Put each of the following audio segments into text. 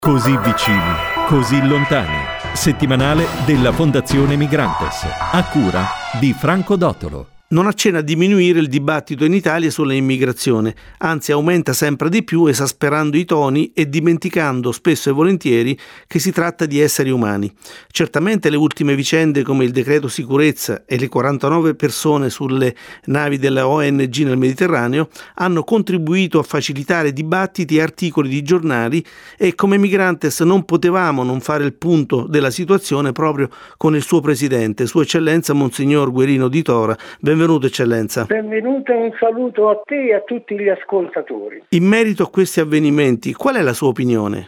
Così vicini, così lontani. Settimanale della Fondazione Migrantes, a cura di Franco Dottolo. Non accenna a diminuire il dibattito in Italia sulla immigrazione, anzi aumenta sempre di più, esasperando i toni e dimenticando spesso e volentieri che si tratta di esseri umani. Certamente le ultime vicende come il decreto sicurezza e le 49 persone sulle navi della ONG nel Mediterraneo hanno contribuito a facilitare dibattiti e articoli di giornali, e come Migrantes non potevamo non fare il punto della situazione proprio con il suo presidente, Sua Eccellenza Monsignor Guerino di Tora. Benvenuto Eccellenza. Benvenuto e un saluto a te e a tutti gli ascoltatori. In merito a questi avvenimenti, qual è la sua opinione?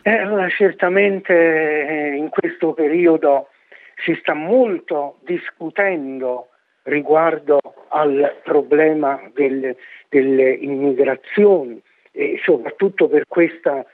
Certamente in questo periodo si sta molto discutendo riguardo al problema delle immigrazioni e soprattutto per questa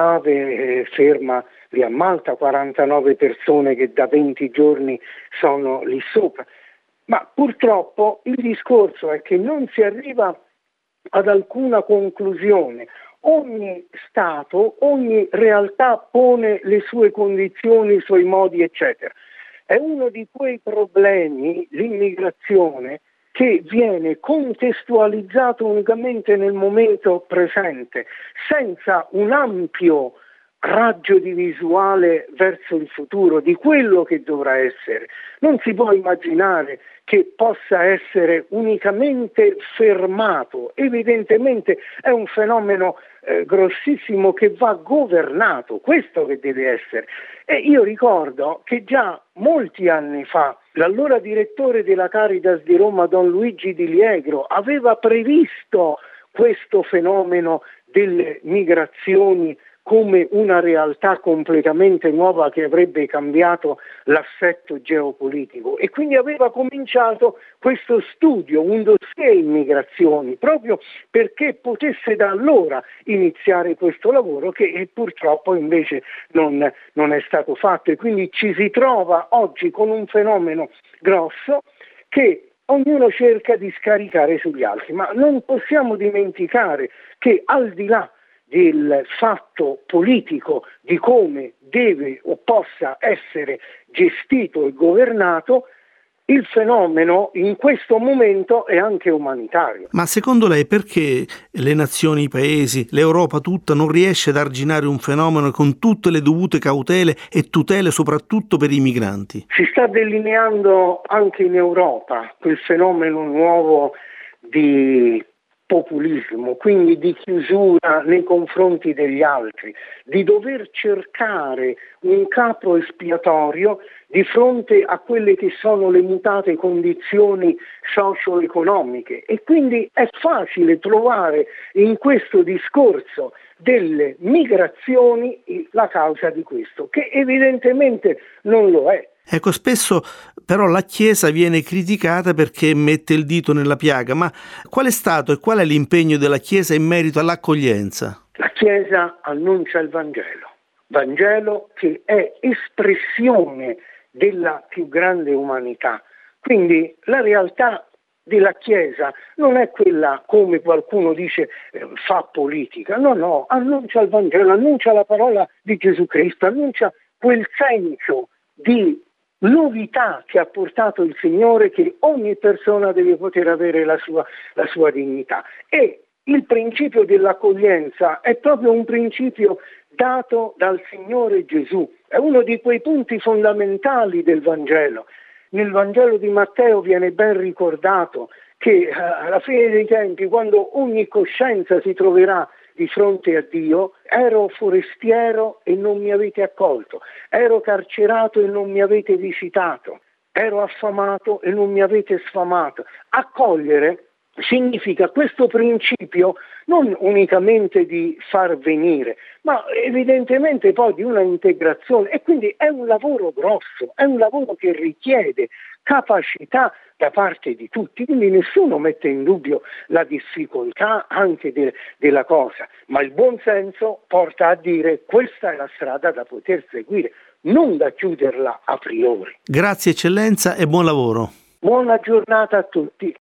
nave ferma lì a Malta, 49 persone che da 20 giorni sono lì sopra. Ma purtroppo il discorso è che non si arriva ad alcuna conclusione. Ogni Stato, ogni realtà pone le sue condizioni, i suoi modi, eccetera. È uno di quei problemi, l'immigrazione, che viene contestualizzato unicamente nel momento presente, senza un ampio raggio di visuale verso il futuro di quello che dovrà essere. Non si può immaginare che possa essere unicamente fermato. Evidentemente è un fenomeno grossissimo che va governato, questo che deve essere. E io ricordo che già molti anni fa l'allora direttore della Caritas di Roma, Don Luigi Di Liegro, aveva previsto questo fenomeno delle migrazioni come una realtà completamente nuova che avrebbe cambiato l'assetto geopolitico, e quindi aveva cominciato questo studio, un dossier immigrazioni, proprio perché potesse da allora iniziare questo lavoro che purtroppo invece non è stato fatto, e quindi ci si trova oggi con un fenomeno grosso che ognuno cerca di scaricare sugli altri, ma non possiamo dimenticare che al di là del fatto politico di come deve o possa essere gestito e governato, il fenomeno in questo momento è anche umanitario. Ma secondo lei perché le nazioni, i paesi, l'Europa tutta non riesce ad arginare un fenomeno con tutte le dovute cautele e tutele soprattutto per i migranti? Si sta delineando anche in Europa quel fenomeno nuovo di populismo, quindi di chiusura nei confronti degli altri, di dover cercare un capo espiatorio di fronte a quelle che sono le mutate condizioni socio-economiche, e quindi è facile trovare in questo discorso delle migrazioni la causa di questo, che evidentemente non lo è. Ecco, spesso però la Chiesa viene criticata perché mette il dito nella piaga, ma qual è stato e qual è l'impegno della Chiesa in merito all'accoglienza? La Chiesa annuncia il Vangelo che è espressione della più grande umanità. Quindi la realtà della Chiesa non è quella, come qualcuno dice, fa politica. No, annuncia il Vangelo, annuncia la parola di Gesù Cristo, annuncia quel senso di novità che ha portato il Signore, che ogni persona deve poter avere la sua dignità. E il principio dell'accoglienza è proprio un principio dato dal Signore Gesù, è uno di quei punti fondamentali del Vangelo. Nel Vangelo di Matteo viene ben ricordato che alla fine dei tempi, quando ogni coscienza si troverà di fronte a Dio, ero forestiero e non mi avete accolto, ero carcerato e non mi avete visitato, ero affamato e non mi avete sfamato. Accogliere significa questo principio non unicamente di far venire, ma evidentemente poi di una integrazione, e quindi è un lavoro grosso, è un lavoro che richiede capacità da parte di tutti, quindi nessuno mette in dubbio la difficoltà anche della cosa, ma il buon senso porta a dire questa è la strada da poter seguire, non da chiuderla a priori. Grazie Eccellenza e buon lavoro. Buona giornata a tutti.